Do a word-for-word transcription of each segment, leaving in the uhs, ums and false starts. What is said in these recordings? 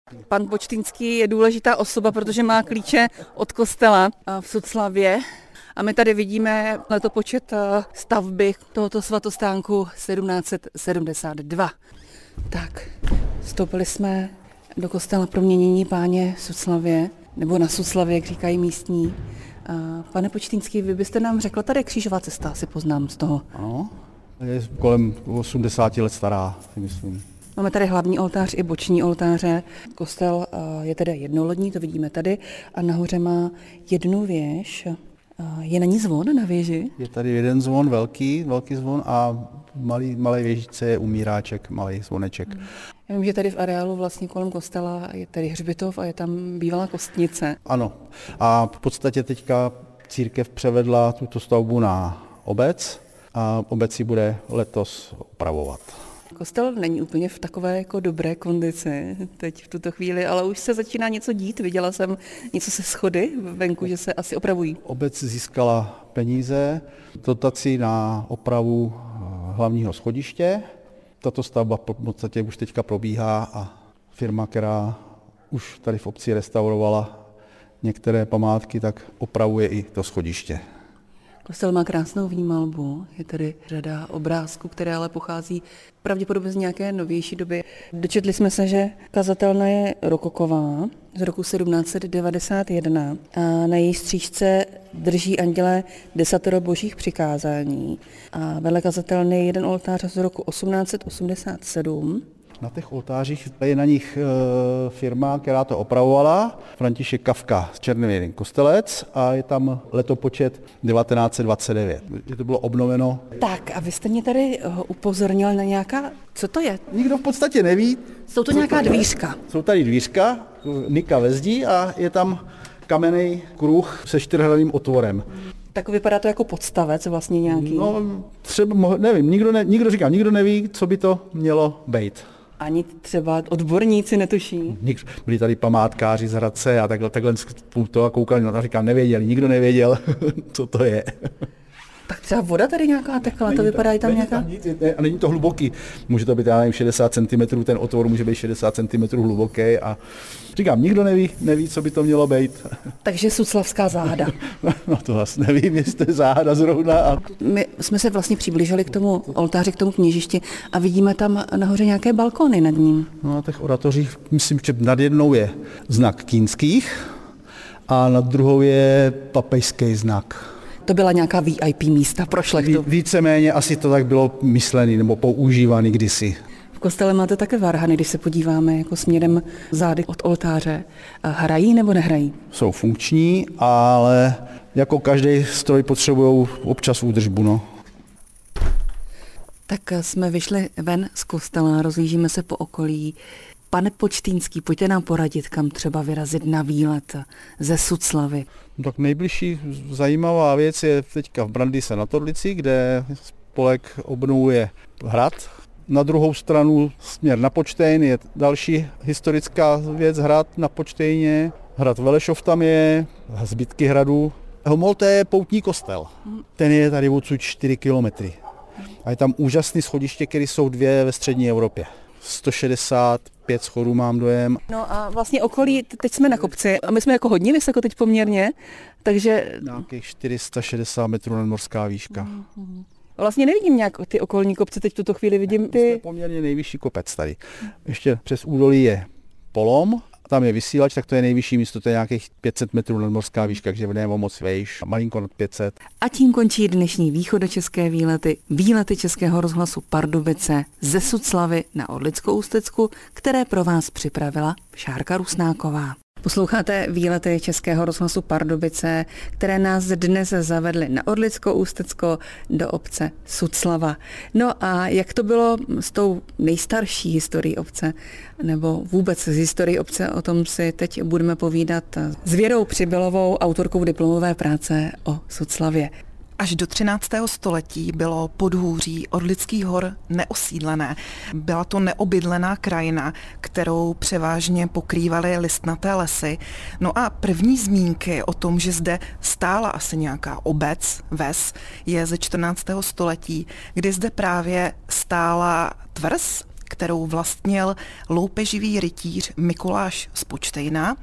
Pan Počtýnský je důležitá osoba, protože má klíče od kostela v Suclavě. A my tady vidíme letopočet stavby tohoto svatostánku sedmnáct set sedmdesát dva. Tak, vstoupili jsme do kostela Proměnění Páně v Suclavě, nebo na Suclavě, jak říkají místní. Pane Počtýnský, vy byste nám řekl, tady je křížová cesta, si poznám z toho. Ano, je kolem osmdesáti let stará, si myslím. Máme tady hlavní oltář i boční oltáře. Kostel je tedy jednolodní, to vidíme tady, a nahoře má jednu věž. Je na ní zvon na věži? Je tady jeden zvon, velký, velký zvon a malý, malé věžice je umíráček, malý zvoneček. Hmm. Já vím, že tady v areálu vlastně kolem kostela je tady hřbitov a je tam bývalá kostnice. Ano. A v podstatě teďka církev převedla tuto stavbu na obec a obec ji bude letos opravovat. Kostel není úplně v takové jako dobré kondici teď v tuto chvíli, ale už se začíná něco dít. Viděla jsem něco se schody venku, že se asi opravují. Obec získala peníze, dotaci na opravu hlavního schodiště. Tato stavba v podstatě už teďka probíhá a firma, která už tady v obci restaurovala některé památky, tak opravuje i to schodiště. Kostel má krásnou vnímalbu, je tady řada obrázků, které ale pochází pravděpodobně z nějaké novější doby. Dočetli jsme se, že kazatelna je rokoková z roku sedmnáct set devadesát jedna a na její střížce drží anděle desatero božích přikázání. A vedle kazatelny je jeden oltář z roku osmnáct set osmdesát sedm. Na těch oltářích je na nich e, firma, která to opravovala, František Kafka z Černověryn Kostelec, a je tam letopočet devatenáct set dvacet devět. Je to bylo obnoveno. Tak a vy jste mě tady upozornil na nějaká, co to je? Nikdo v podstatě neví. Jsou to nějaká dvířka? Jsou tady dvířka, nika ve zdi a je tam kamenný kruh se čtyřhraným otvorem. Tak vypadá to jako podstavec vlastně nějaký. No třeba, nevím, nikdo, ne, nikdo říká, nikdo neví, co by to mělo být. Ani třeba odborníci netuší. Byli tady památkáři z Hradce a takhle, takhle to koukali na to a říkám, nevěděli, nikdo nevěděl, co to je. Tak třeba voda tady nějaká tekla, to vypadá i tam není nějaká? Tam nic, ne, a není to hluboký. Může to být, já nevím, šedesát centimetrů, ten otvor může být šedesát centimetrů hluboký a říkám, nikdo neví, neví, co by to mělo být. Takže suclavská záhada. No to vlastně nevím, jestli to je záhada zrovna. A... My jsme se vlastně přiblížili k tomu oltáři, k tomu kněžišti a vidíme tam nahoře nějaké balkony nad ním. No na těch oratořích, myslím, že nad jednou je znak Kinských a nad druhou je papežský znak. To byla nějaká V I P místa pro šlechtu. Víceméně asi to tak bylo myšlené nebo používané kdysi. V kostele máte také varhany, když se podíváme jako směrem zády od oltáře. Hrají nebo nehrají? Jsou funkční, ale jako každý stroj potřebují občas údržbu. No. Tak jsme vyšli ven z kostela, rozlížíme se po okolí. Pane Počtýnský, pojďte nám poradit, kam třeba vyrazit na výlet ze Suclavy. Tak nejbližší zajímavá věc je teďka v Brandýse nad Orlicí, kde spolek obnovuje hrad. Na druhou stranu směr na Počtejn je další historická věc, hrad na Počtejně. Hrad Velešov tam je, zbytky hradu. Homolte je poutní kostel. Ten je tady odsud čtyři kilometry. A je tam úžasné schodiště, které jsou dvě ve střední Evropě. sto šedesát pět schodů mám dojem. No a vlastně okolí, teď jsme na kopci a my jsme jako hodně vysoko teď poměrně, takže... Nějakých čtyři sta šedesát metrů nadmořská výška. Mm-hmm. Vlastně nevidím nějak ty okolní kopce, teď v tuto chvíli vidím ty... To je poměrně nejvyšší kopec tady. Ještě přes údolí je Polom, tam je vysílač, tak to je nejvyšší místo, to je nějakých pět set metrů nadmořská výška, takže jdeme o moc vejš, malinko nad pět set. A tím končí dnešní východočeské výlety, výlety Českého rozhlasu Pardubice ze Suclavy na Orlickou Ústecku, které pro vás připravila Šárka Rusnáková. Posloucháte výlety Českého rozhlasu Pardubice, které nás dnes zavedly na Orlickou Ústecko do obce Suclava. No a jak to bylo s tou nejstarší historií obce, nebo vůbec z historií obce, o tom si teď budeme povídat s Věrou Přibylovou, autorkou diplomové práce o Suclavě. Až do třináctého století bylo podhůří Orlických hor neosídlené. Byla to neobydlená krajina, kterou převážně pokrývaly listnaté lesy. No a první zmínky o tom, že zde stála asi nějaká obec, ves, je ze čtrnáctého století, kdy zde právě stála tvrz kterou vlastnil loupeživý rytíř Mikuláš z Počtejna.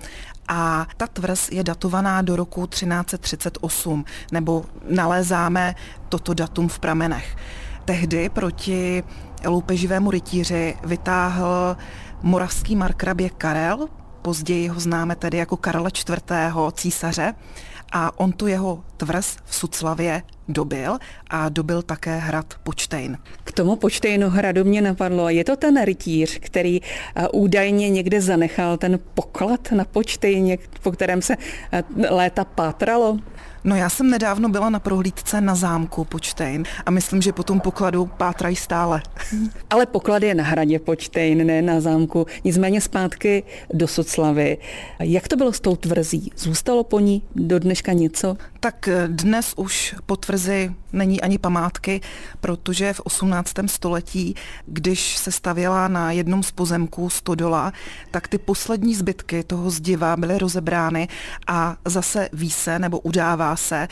A ta tvrz je datovaná do roku třináct set třicet osm, nebo nalézáme toto datum v pramenech. Tehdy proti loupeživému rytíři vytáhl moravský markrabě Karel, později ho známe tedy jako Karla čtvrtého. císaře, a on tu jeho tvrz v Suclavě dobil a dobil také hrad Počtejn. K tomu Počtejnu hradu mě napadlo, je to ten rytíř, který údajně někde zanechal ten poklad na Počtejně, po kterém se léta pátralo? No já jsem nedávno byla na prohlídce na zámku Počtejn a myslím, že po tom pokladu pátrají stále. Ale poklad je na hradě Počtejn, ne na zámku. Nicméně zpátky do Suclavy. Jak to bylo s tou tvrzí? Zůstalo po ní do dneška něco? Tak dnes už po tvrzi není ani památky, protože v osmnáctém století, když se stavěla na jednom z pozemků stodola, tak ty poslední zbytky toho zdiva byly rozebrány a zase ví se nebo udává se,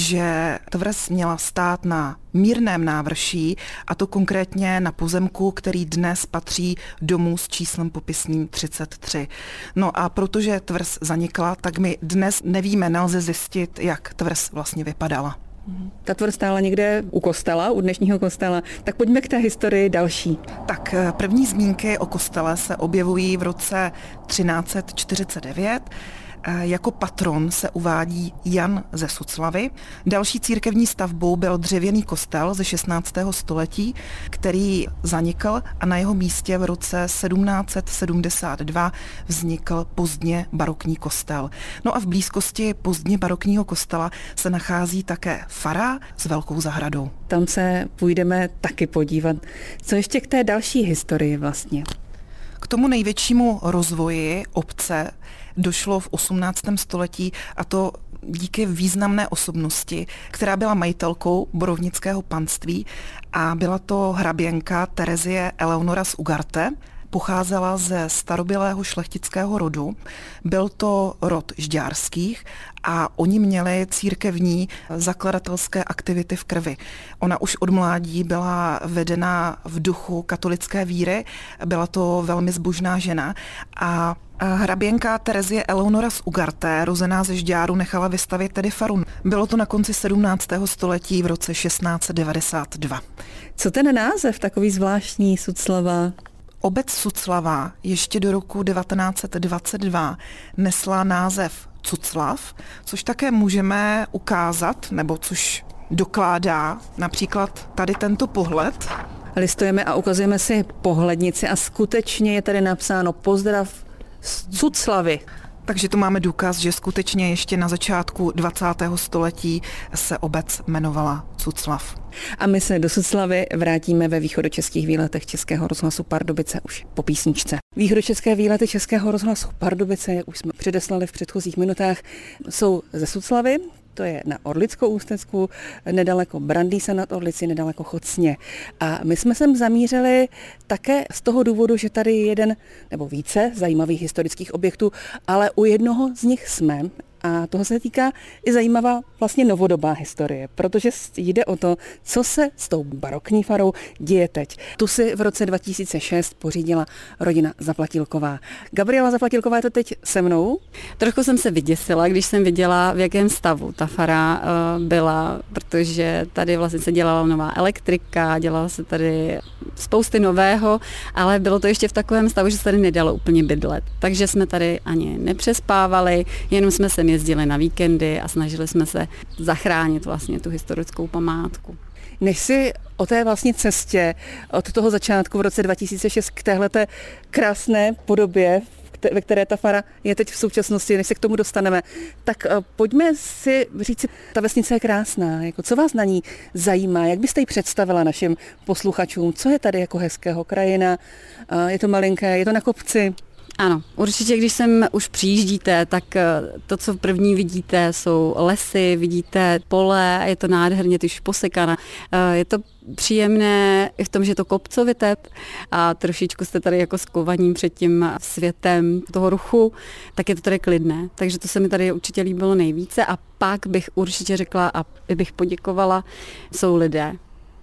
že tvrz měla stát na mírném návrší, a to konkrétně na pozemku, který dnes patří domu s číslem popisným třicet tři. No a protože tvrz zanikla, tak my dnes nevíme, nelze zjistit, jak tvrz vlastně vypadala. Ta tvrz stála někde u kostela, u dnešního kostela. Tak pojďme k té historii další. Tak první zmínky o kostele se objevují v roce třináct set čtyřicet devět. Jako patron se uvádí Jan ze Suclavy. Další církevní stavbou byl dřevěný kostel ze šestnáctého století, který zanikl a na jeho místě v roce sedmnáct set sedmdesát dva vznikl pozdně barokní kostel. No a v blízkosti pozdně barokního kostela se nachází také fara s velkou zahradou. Tam se půjdeme taky podívat. Co ještě k té další historii vlastně? K tomu největšímu rozvoji obce došlo v osmnáctém století, a to díky významné osobnosti, která byla majitelkou borovnického panství, a byla to hraběnka Terezie Eleonora z Ugarte. Pocházela ze starobylého šlechtického rodu. Byl to rod Žďárských a oni měli církevní zakladatelské aktivity v krvi. Ona už od mládí byla vedena v duchu katolické víry, byla to velmi zbožná žena a hraběnka Terezie Eleonora z Ugarte, rozená ze Žďáru, nechala vystavět tedy faru. Bylo to na konci sedmnáctého století v roce šestnáct set devadesát dva. Co ten název takový zvláštní, Suclava? Obec Suclava ještě do roku devatenáct set dvacet dva nesla název Cuclav, což také můžeme ukázat, nebo což dokládá například tady tento pohled. Listujeme a ukazujeme si pohlednici a skutečně je tady napsáno pozdrav z Cuclavy. Takže tu máme důkaz, že skutečně ještě na začátku dvacátého století se obec jmenovala Cuclav. A my se do Suclavy vrátíme ve východočeských výletech Českého rozhlasu Pardubice už po písničce. Východočeské výlety Českého rozhlasu Pardubice, jak už jsme předeslali v předchozích minutách, jsou ze Suclavy. To je na Orlickou Ústecku, nedaleko Brandýsa nad Orlicí, nedaleko Chocně. A my jsme sem zamířili také z toho důvodu, že tady je jeden nebo více zajímavých historických objektů, ale u jednoho z nich jsme. A toho se týká i zajímavá vlastně novodobá historie, protože jde o to, co se s tou barokní farou děje teď. Tu si v roce dva tisíce šest pořídila rodina Zaplatilková. Gabriela Zaplatilková je to teď se mnou. Trochu jsem se vyděsila, když jsem viděla, v jakém stavu ta fara uh, byla, protože tady vlastně se dělala nová elektrika, dělala se tady spousty nového, ale bylo to ještě v takovém stavu, že se tady nedalo úplně bydlet. Takže jsme tady ani nepřespávali, jenom jsme se jezdili na víkendy a snažili jsme se zachránit vlastně tu historickou památku. Než si o té vlastně cestě od toho začátku v roce dva tisíce šest k téhleté krásné podobě, ve které ta fara je teď v současnosti, než se k tomu dostaneme, tak pojďme si říct, ta vesnice je krásná. Jako, co vás na ní zajímá? Jak byste ji představila našim posluchačům? Co je tady jako hezkého? Krajina? Je to malinké? Je to na kopci? Ano, určitě, když sem už přijíždíte, tak to, co první vidíte, jsou lesy, vidíte pole a je to nádherně tyž posekané. Je to příjemné i v tom, že je to kopcovité a trošičku jste tady jako skovaní před tím světem toho ruchu, tak je to tady klidné. Takže to se mi tady určitě líbilo nejvíce a pak bych určitě řekla a bych poděkovala, jsou lidé.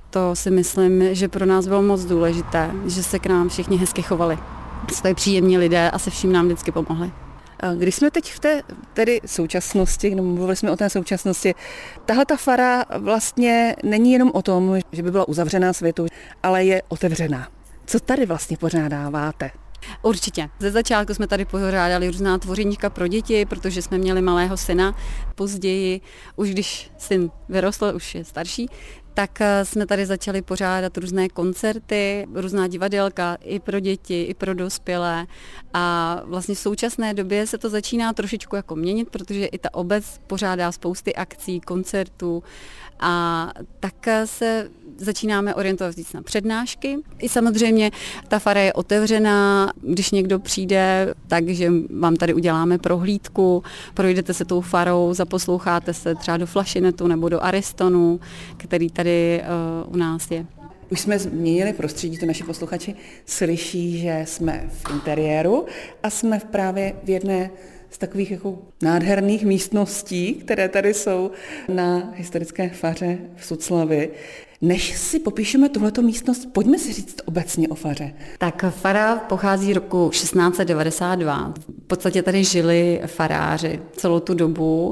To si myslím, že pro nás bylo moc důležité, že se k nám všichni hezky chovali. Jste příjemní lidé a se vším nám vždycky pomohli. Když jsme teď v té tedy současnosti, no mluvili jsme o té současnosti, tahle ta fara vlastně není jenom o tom, že by byla uzavřená světu, ale je otevřená. Co tady vlastně pořádáváte? Určitě. Ze začátku jsme tady pořádali různá tvoříníčka pro děti, protože jsme měli malého syna. Později, už když syn vyrostl, už je starší, tak jsme tady začali pořádat různé koncerty, různá divadelka i pro děti, i pro dospělé. A vlastně v současné době se to začíná trošičku jako měnit, protože i ta obec pořádá spousty akcí, koncertů a tak se začínáme orientovat víc na přednášky. I samozřejmě ta fara je otevřená, když někdo přijde, takže vám tady uděláme prohlídku, projdete se tou farou, zaposloucháte se třeba do Flašinetu nebo do Aristonu, který tady uh, u nás je. Už jsme změnili prostředí, to naši posluchači slyší, že jsme v interiéru a jsme právě v jedné z takových jako nádherných místností, které tady jsou na historické faře v Suclavi. Než si popíšeme tuhleto místnost, pojďme si říct obecně o faře. Tak fara pochází roku šestnáct set devadesát dva. V podstatě tady žili faráři celou tu dobu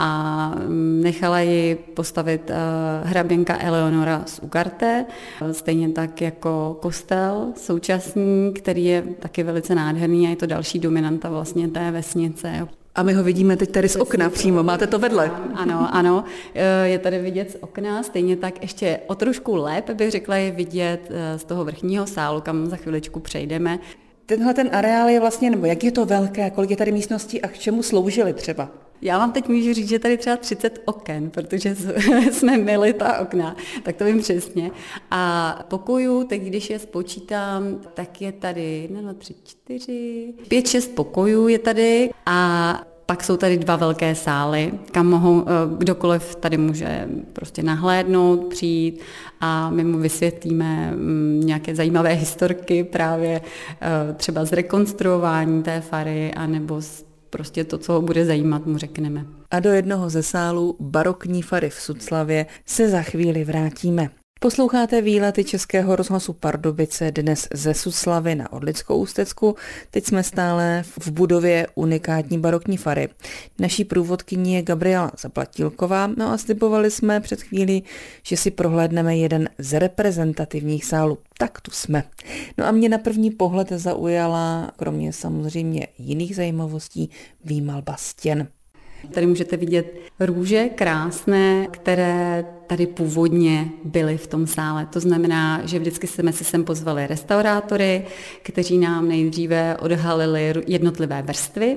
a nechala ji postavit hraběnka Eleonora z Ugarte, stejně tak jako kostel současný, který je taky velice nádherný a je to další dominanta vlastně té vesnice. A my ho vidíme teď tady z okna přímo, máte to vedle. Ano, ano, je tady vidět z okna, stejně tak ještě o trošku lépe bych řekla je vidět z toho vrchního sálu, kam za chviličku přejdeme. Tenhle ten areál je vlastně, nebo jak je to velké, kolik je tady místností a k čemu sloužily třeba? Já vám teď můžu říct, že tady třeba třicet oken, protože jsme myli ta okna, tak to vím přesně. A pokojů, teď když je spočítám, tak je tady jedna, dva, tři, čtyři, pět, šest pokojů je tady a pak jsou tady dva velké sály, kam mohou, kdokoliv tady může prostě nahlédnout, přijít a my mu vysvětlíme nějaké zajímavé historky právě třeba z rekonstruování té fary anebo z prostě to, co ho bude zajímat, mu řekneme. A do jednoho ze sálů barokní fary v Suclavě se za chvíli vrátíme. Posloucháte výlety Českého rozhlasu Pardubice dnes ze Suclavy na Orlickou Ústecku. Teď jsme stále v budově unikátní barokní fary. Naší průvodkyní je Gabriela Zaplatilková, no a slibovali jsme před chvílí, že si prohlédneme jeden z reprezentativních sálů. Tak tu jsme. No a mě na první pohled zaujala, kromě samozřejmě jiných zajímavostí, výmalba stěn. Tady můžete vidět růže krásné, které tady původně byly v tom sále. To znamená, že vždycky jsme si sem pozvali restaurátory, kteří nám nejdříve odhalili jednotlivé vrstvy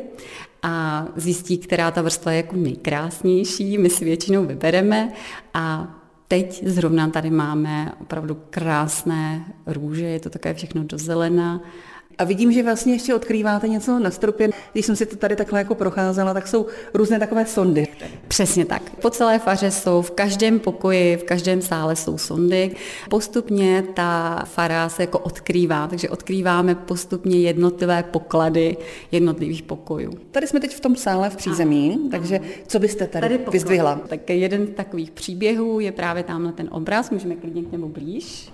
a zjistí, která ta vrstva je jako nejkrásnější. My si většinou vybereme a teď zrovna tady máme opravdu krásné růže, je to také všechno do zelena. A vidím, že vlastně ještě odkrýváte něco na stropě. Když jsem si to tady takhle jako procházela, tak jsou různé takové sondy. Přesně tak. Po celé faře jsou, v každém pokoji, v každém sále jsou sondy. Postupně ta fara se jako odkrývá, takže odkrýváme postupně jednotlivé poklady jednotlivých pokojů. Tady jsme teď v tom sále v přízemí, a, takže co byste tady, tady vyzdvihla? Tak jeden z takových příběhů je právě tamhle ten obraz, můžeme klidně k němu blíž.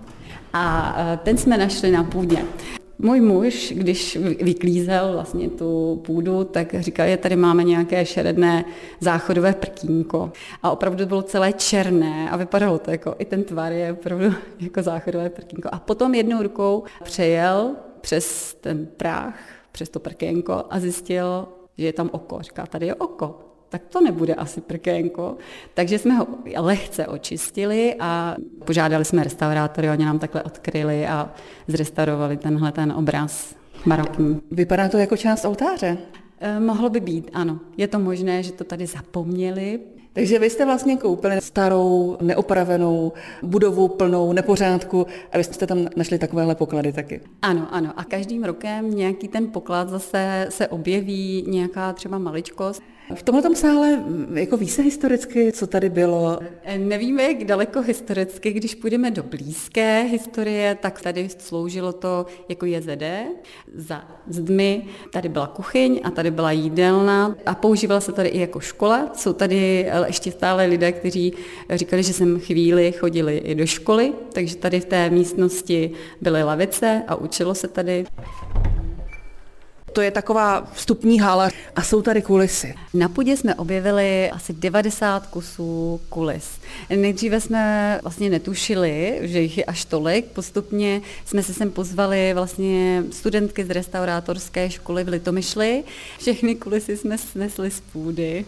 A ten jsme našli na půdě. Můj muž, když vyklízel vlastně tu půdu, tak říkal, že tady máme nějaké šeredné záchodové prkínko. A opravdu bylo celé černé a vypadalo to jako, i ten tvar je opravdu jako záchodové prkínko. A potom jednou rukou přejel přes ten práh, přes to prkénko a zjistil, že je tam oko. Říká, tady je oko. Tak to nebude asi prkénko. Takže jsme ho lehce očistili a požádali jsme restaurátory, oni nám takhle odkryli a zrestaurovali tenhle ten obraz barokní. Vypadá to jako část oltáře? Eh, mohlo by být, ano. Je to možné, že to tady zapomněli. Takže vy jste vlastně koupili starou, neopravenou budovu plnou nepořádku a vy jste tam našli takovéhle poklady taky. Ano, ano. A každým rokem nějaký ten poklad zase se objeví, nějaká třeba maličkost. V tomhletom sále jako ví se historicky, co tady bylo? Nevíme, jak daleko historicky, když půjdeme do blízké historie, tak tady sloužilo to jako J Z D. Za zdmi tady byla kuchyň a tady byla jídelna a používala se tady i jako škola. Jsou tady ještě stále lidé, kteří říkali, že sem chvíli chodili i do školy, takže tady v té místnosti byly lavice a učilo se tady. To je taková vstupní hala a jsou tady kulisy. Na půdě jsme objevili asi devadesát kusů kulis. Nejdříve jsme vlastně netušili, že jich je až tolik. Postupně jsme se sem pozvali vlastně studentky z restaurátorské školy v Litomyšli. Všechny kulisy jsme snesli z půdy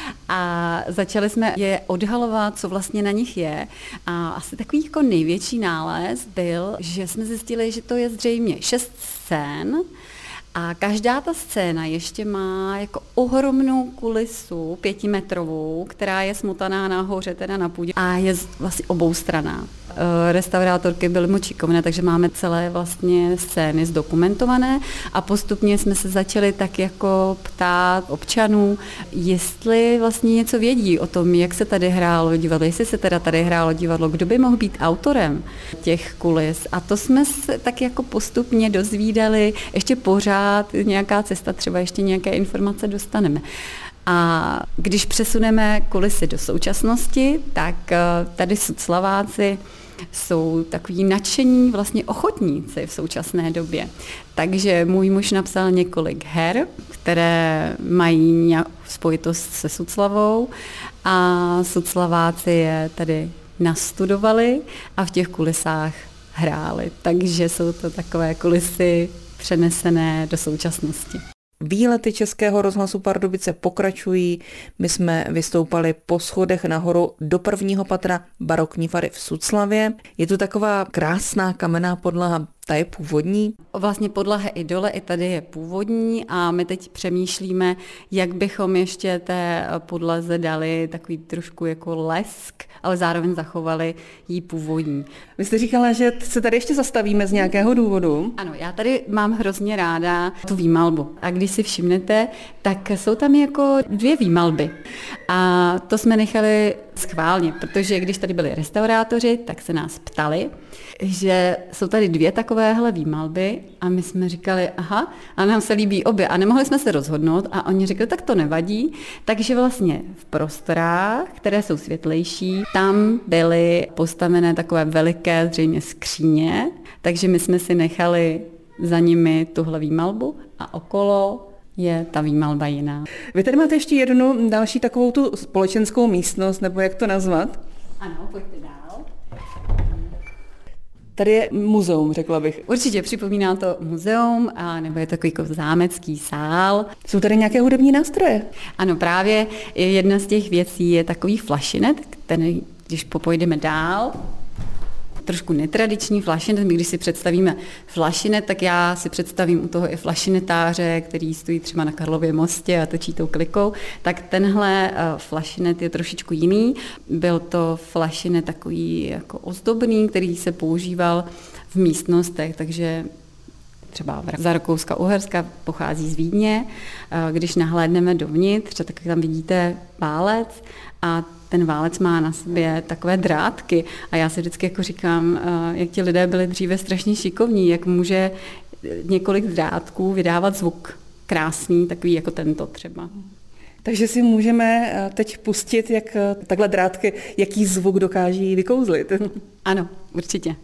a začali jsme je odhalovat, co vlastně na nich je. A asi takový jako největší nález byl, že jsme zjistili, že to je zřejmě šest scén. A každá ta scéna ještě má jako ohromnou kulisu pětimetrovou, která je smotaná nahoře, teda na půdě a je vlastně oboustranná. Restaurátorky byly moc šikovné, takže máme celé vlastně scény zdokumentované a postupně jsme se začali tak jako ptát občanů, jestli vlastně něco vědí o tom, jak se tady hrálo divadlo, jestli se teda tady hrálo divadlo, kdo by mohl být autorem těch kulis. A to jsme se tak jako postupně dozvídali, ještě pořád nějaká cesta, třeba ještě nějaké informace dostaneme. A když přesuneme kulisy do současnosti, tak tady Suclaváci jsou takový nadšení vlastně ochotníci v současné době. Takže můj muž napsal několik her, které mají nějakou spojitost se Suclavou a Suclaváci je tady nastudovali a v těch kulisách hráli. Takže jsou to takové kulisy přenesené do současnosti. Výlety Českého rozhlasu Pardubice pokračují. My jsme vystoupali po schodech nahoru do prvního patra barokní fary v Suclavě. Je tu taková krásná kamenná podlaha, ta je původní. Vlastně podlaha i dole, i tady je původní a my teď přemýšlíme, jak bychom ještě té podlaze dali takový trošku jako lesk, ale zároveň zachovali jí původní. Vy jste říkala, že se tady ještě zastavíme z nějakého důvodu. Ano, já tady mám hrozně ráda tu výmalbu. A když si všimnete, tak jsou tam jako dvě výmalby. A to jsme nechali schválně, protože když tady byli restaurátoři, tak se nás ptali, že jsou tady dvě takovéhle výmalby a my jsme říkali, aha, a nám se líbí obě a nemohli jsme se rozhodnout a oni řekli, tak to nevadí, takže vlastně v prostorách, které jsou světlejší, tam byly postavené takové veliké zřejmě skříně, takže my jsme si nechali za nimi tuhle výmalbu a okolo je ta výmalba jiná. Vy tady máte ještě jednu další takovou tu společenskou místnost, nebo jak to nazvat? Ano, pojďte dál. Tady je muzeum, řekla bych. Určitě připomíná to muzeum, a nebo je takový jako zámecký sál. Jsou tady nějaké hudební nástroje? Ano, právě jedna z těch věcí je takový flašinet, který, když popojdeme dál, trošku netradiční flašinet. My když si představíme flašinet, tak já si představím u toho i flašinetáře, který stojí třeba na Karlově mostě a točí tou klikou. Tak tenhle flašinet je trošičku jiný. Byl to flašinet takový jako ozdobný, který se používal v místnostech, takže třeba za Rakouska-Uherska pochází z Vídně. Když nahlédneme dovnitř, tak tam vidíte válec a ten válec má na sobě takové drátky a já si vždycky jako říkám, jak ti lidé byli dříve strašně šikovní, jak může několik drátků vydávat zvuk krásný, takový jako tento třeba. Takže si můžeme teď pustit, jak takhle drátky, jaký zvuk dokáží vykouzlit. Ano, určitě.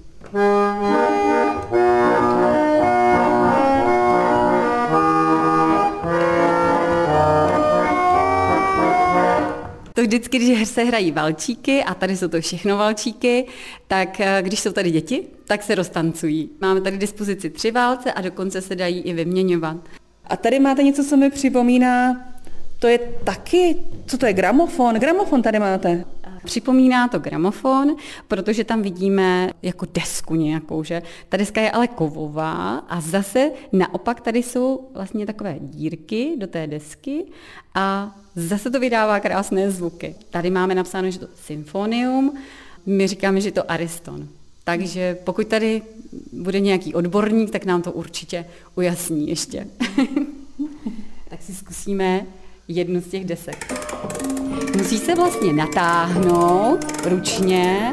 To vždycky, když se hrají valčíky, a tady jsou to všechno valčíky, tak když jsou tady děti, tak se roztancují. Máme tady dispozici tři válce a dokonce se dají i vyměňovat. A tady máte něco, co mi připomíná, to je taky, co to je, gramofon? Gramofon tady máte. Připomíná to gramofon, protože tam vidíme jako desku nějakou, že ta deska je ale kovová a zase naopak tady jsou vlastně takové dírky do té desky a zase to vydává krásné zvuky. Tady máme napsáno, že to symfonium, my říkáme, že je to ariston. Takže pokud tady bude nějaký odborník, tak nám to určitě ujasní ještě. Tak si zkusíme jednu z těch desek. Musí se vlastně natáhnout ručně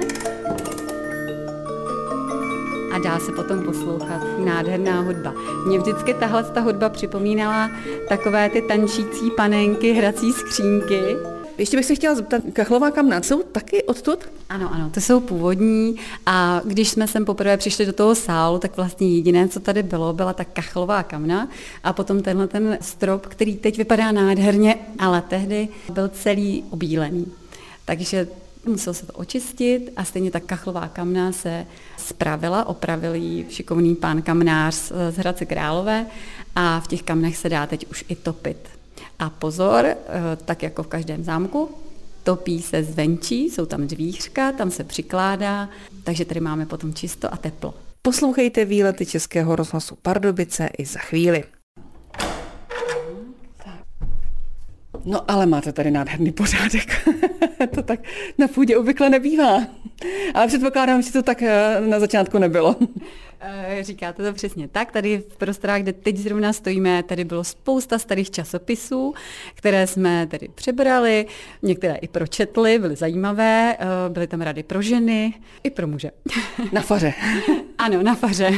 a dá se potom poslouchat. Nádherná hudba. Mě vždycky tahle ta hudba připomínala takové ty tančící panenky, hrací skřínky. Ještě bych se chtěla zeptat, kachlová kamna, jsou taky odtud? Ano, ano, to jsou původní a když jsme sem poprvé přišli do toho sálu, tak vlastně jediné, co tady bylo, byla ta kachlová kamna a potom tenhle ten strop, který teď vypadá nádherně, ale tehdy byl celý obílený. Takže musel se to očistit a stejně ta kachlová kamna se spravila, opravil ji šikovný pán kamnář z Hradce Králové a v těch kamnech se dá teď už i topit. A pozor, tak jako v každém zámku, topí se zvenčí, jsou tam dvířka, tam se přikládá, takže tady máme potom čisto a teplo. Poslouchejte výlety Českého rozhlasu Pardubice i za chvíli. No ale máte tady nádherný pořádek. To tak na půdě obvykle nebývá. Ale předpokládám, že to tak na začátku nebylo. Říkáte to přesně tak. Tady v prostorách, kde teď zrovna stojíme, tady bylo spousta starých časopisů, které jsme tady přebrali, některé i pročetli, byly zajímavé, byly tam rady pro ženy i pro muže. Na faře. Ano, na faře.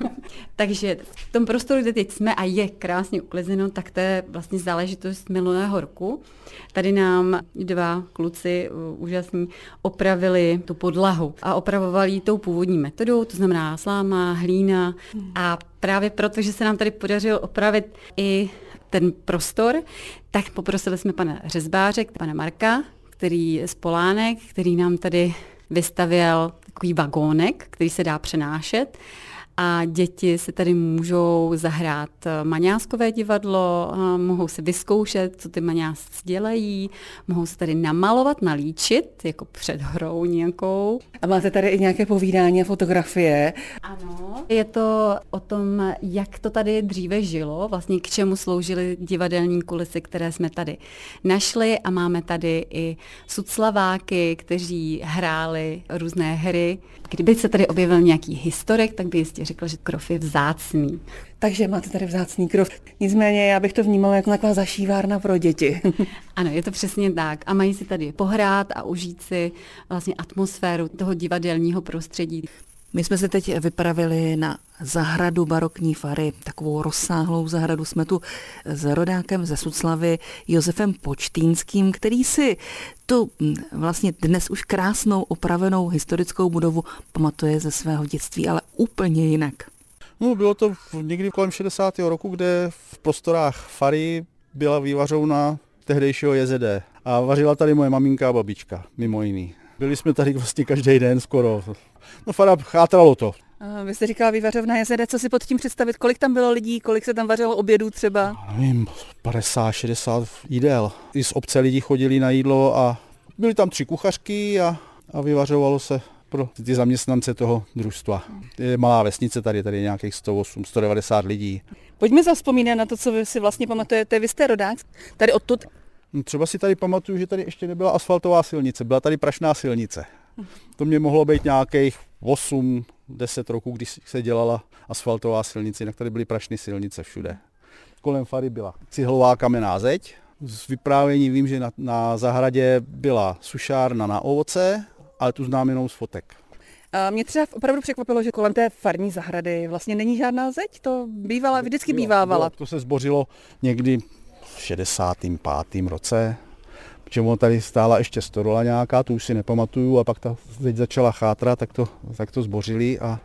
Takže v tom prostoru, kde teď jsme a je krásně uklizeno, tak to je vlastně záležitost minulého roku. Tady nám dva kluci úžasní opravili tu podlahu a opravovali ji tou původní metodou, to znamená sláma, hlína a právě proto, že se nám tady podařilo opravit i ten prostor, tak poprosili jsme pana řezbáře, pana Marka, který z Polánek, který nám tady vystavěl takový vagónek, který se dá přenášet a děti si tady můžou zahrát maňáskové divadlo, mohou si vyzkoušet, co ty maňásci dělají, mohou se tady namalovat, nalíčit, jako před hrou nějakou. A máte tady i nějaké povídání a fotografie? Ano, je to o tom, jak to tady dříve žilo, vlastně k čemu sloužily divadelní kulisy, které jsme tady našli a máme tady i suclaváky, kteří hráli různé hry. Kdyby se tady objevil nějaký historik, tak by jistě řekl, že krov je vzácný. Takže máte tady vzácný krov. Nicméně já bych to vnímala jako taková zašívárna pro děti. Ano, je to přesně tak. A mají si tady pohrát a užít si vlastně atmosféru toho divadelního prostředí. My jsme se teď vypravili na zahradu barokní fary, takovou rozsáhlou zahradu. Jsme tu s rodákem ze Suclavy Josefem Počtýnským, který si tu vlastně dnes už krásnou opravenou historickou budovu pamatuje ze svého dětství, ale úplně jinak. No, bylo to někdy kolem šedesátého roku, kde v prostorách fary byla vývařovna tehdejšího J Z D. A vařila tady moje maminka a babička, mimo jiný. Byli jsme tady vlastně každý den skoro. No fara, chátralo to. Vy jste říkala vývařovna J Z D, co si pod tím představit? Kolik tam bylo lidí, kolik se tam vařilo obědů třeba? Nevím, padesát šedesát jídel. I z obce lidi chodili na jídlo a byly tam tři kuchařky a, a vyvařovalo se pro ty zaměstnance toho družstva. Je malá vesnice tady, tady je nějakých sto osm, sto devadesát lidí. Pojďme zavzpomínat na to, co vy si vlastně pamatujete. Vy jste rodák, tady odtud. Třeba si tady pamatuju, že tady ještě nebyla asfaltová silnice, byla tady prašná silnice. To mě mohlo být nějakých osm deset roků, když se dělala asfaltová silnice, jinak tady byly prašné silnice všude. Kolem fary byla cihlová kamenná zeď. Z vyprávění vím, že na, na zahradě byla sušárna na ovoce, ale tu znám jenom z fotek. A mě třeba opravdu překvapilo, že kolem té farní zahrady vlastně není žádná zeď, to bývala, vždycky bývávala. To se zbořilo někdy v šedesátém pátém roce, protože ono tady stála ještě storola nějaká, tu už si nepamatuju, a pak ta zeď začala chátrat, tak to, tak to zbořili a,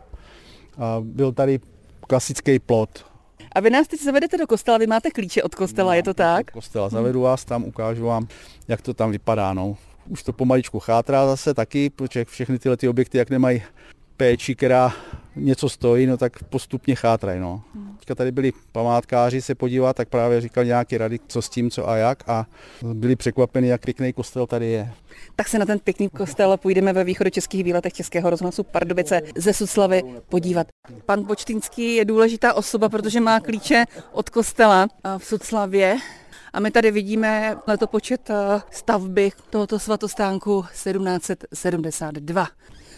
a byl tady klasický plot. A vy nás teď zavedete do kostela, vy máte klíče od kostela, no, je to tak? Kostela, zavedu vás tam, ukážu vám, jak to tam vypadá. No. Už to pomaličku chátrá zase taky, protože všechny tyhle ty objekty, jak nemají péči, která něco stojí, no tak postupně chátrají. No. Teďka tady byli památkáři se podívat, tak právě říkali nějaké rady, co s tím, co a jak, a byli překvapeni, jak pěkný kostel tady je. Tak se na ten pěkný kostel půjdeme ve východočeských výletech Českého rozhlasu Pardubice ze Suclavy podívat. Pan Počtýnský je důležitá osoba, protože má klíče od kostela v Suclavě. A my tady vidíme letopočet stavby tohoto svatostánku sedmnáct set sedmdesát dva.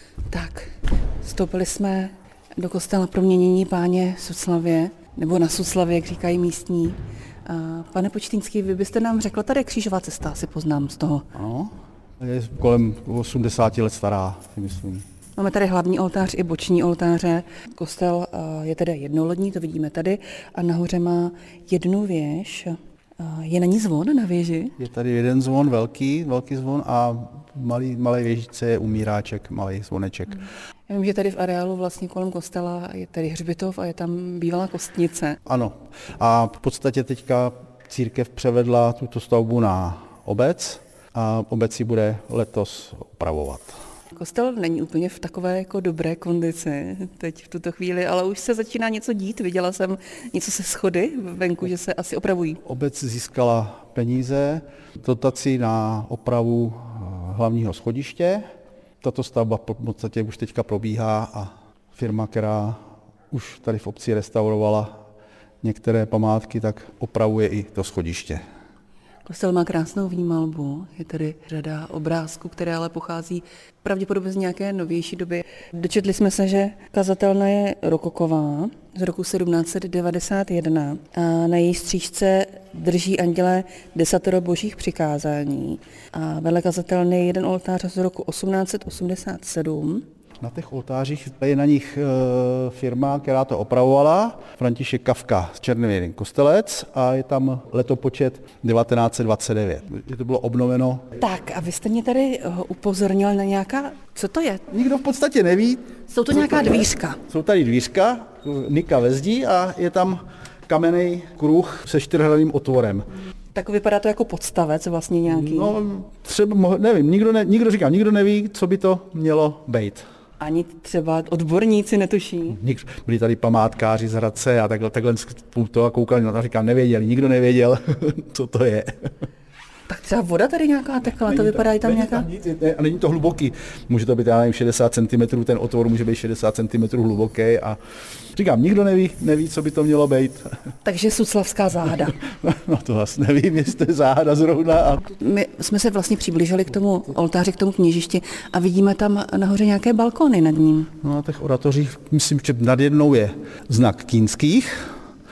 Tak, vstoupili jsme do kostela Proměnění Páně v Suclavě, nebo na Suclavě, jak říkají místní. Pane Počtýnský, vy byste nám řekla, tady je křížová cesta, si poznám z toho. Ano, je kolem osmdesáti let stará, si myslím. Máme tady hlavní oltář i boční oltáře. Kostel je tedy jednolodní, to vidíme tady, a nahoře má jednu věž. Je na ní zvon na věži? Je tady jeden zvon, velký, velký zvon a malý, malé věžice je umíráček, malý zvoneček. Hmm. Já vím, že tady v areálu vlastně kolem kostela je tady hřbitov a je tam bývalá kostnice. Ano. A v podstatě teďka církev převedla tuto stavbu na obec a obec ji bude letos opravovat. Kostel není úplně v takové jako dobré kondici teď v tuto chvíli, ale už se začíná něco dít. Viděla jsem něco se schody venku, že se asi opravují. Obec získala peníze, dotaci na opravu hlavního schodiště. Tato stavba v podstatě už teďka probíhá a firma, která už tady v obci restaurovala některé památky, tak opravuje i to schodiště. Kostel má krásnou výmalbu, je tady řada obrázků, které ale pochází pravděpodobně z nějaké novější doby. Dočetli jsme se, že kazatelna je rokoková z roku sedmnáct set devadesát jedna a na její střížce drží anděle desatero božích přikázání. A vedle kazatelny je jeden oltář z roku osmnáct set osmdesát sedm. Na těch oltářích je na nich e, firma, která to opravovala, František Kafka z Černověry Kostelec, a je tam letopočet devatenáct set dvacet devět. Je to bylo obnoveno. Tak a vy jste mě tady upozornil na nějaká, co to je? Nikdo v podstatě neví. Jsou to nějaká dvířka? Jsou tady dvířka, Nika ve zdi a je tam kamenný kruh se čtyřhraným otvorem. Tak vypadá to jako podstavec vlastně nějaký. No třeba, nevím, nikdo, ne, nikdo říká, nikdo neví, co by to mělo být. Ani třeba odborníci netuší. Byli tady památkáři z Hradce a takhle, takhle to a koukali na to a říkám, nevěděli, nikdo nevěděl, co to je. Tak třeba voda tady nějaká tekla, to vypadá i tam nějaká? Tam nic, ne, a není to hluboký, může to být, já nevím, šedesát centimetrů, ten otvor může být šedesát centimetrů hluboký a říkám, nikdo neví, neví, co by to mělo být. Takže suclavská záhada. No to vlastně nevím, jestli to je záhada zrovna. A... My jsme se vlastně přiblížili k tomu oltáři, k tomu kněžišti a vidíme tam nahoře nějaké balkony nad ním. No na těch oratořích, myslím, že nad jednou je znak Kinských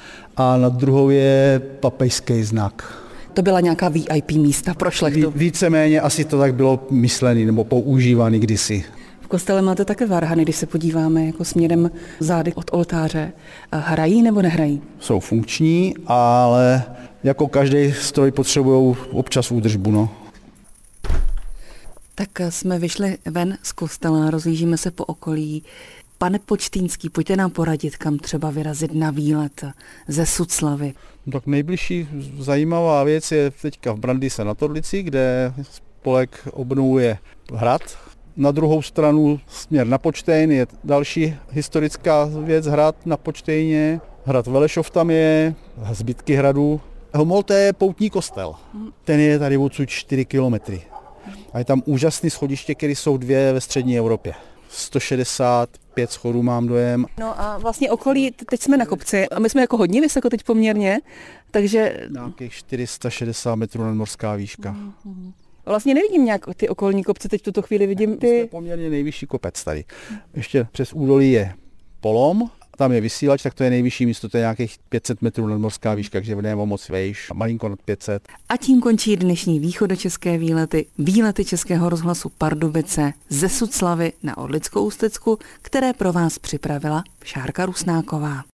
a nad druhou je papežský znak. To byla nějaká V I P místa pro šlechtu. Víceméně asi to tak bylo myšlené nebo používané kdysi. V kostele máte také varhany, když se podíváme jako směrem zády od oltáře. Hrají nebo nehrají? Jsou funkční, ale jako každý stroj potřebují občas údržbu. No. Tak jsme vyšli ven z kostela, rozlížíme se po okolí. Pane Počtýnský, pojďte nám poradit, kam třeba vyrazit na výlet ze Suclavy. Tak nejbližší zajímavá věc je teďka v Brandýse nad Orlicí, kde spolek obnovuje hrad. Na druhou stranu směr na Počtejn je další historická věc, hrad na Počtejně. Hrad Velešov tam je, zbytky hradu. Homolte je poutní kostel. Ten je tady odsud čtyři kilometry. A je tam úžasný schodiště, které jsou dvě ve střední Evropě. sto šedesát pět schodů mám dojem. No a vlastně okolí, teď jsme na kopci a my jsme jako hodně vysoko teď poměrně, takže... Nějakých čtyři sta šedesát metrů nadmořská výška. Mm-hmm. Vlastně nevidím nějak ty okolní kopce, teď v tuto chvíli vidím ty... Jsme poměrně nejvyšší kopec tady. Ještě přes údolí je Polom, tam je vysílač, tak to je nejvyšší místo, to je nějakých pět set metrů nadmořská výška, takže v o moc vejš, malinko nad pět set. A tím končí dnešní východočeské výlety, výlety Českého rozhlasu Pardubice ze Suclavy na Orlickou Ústecku, které pro vás připravila Šárka Rusnáková.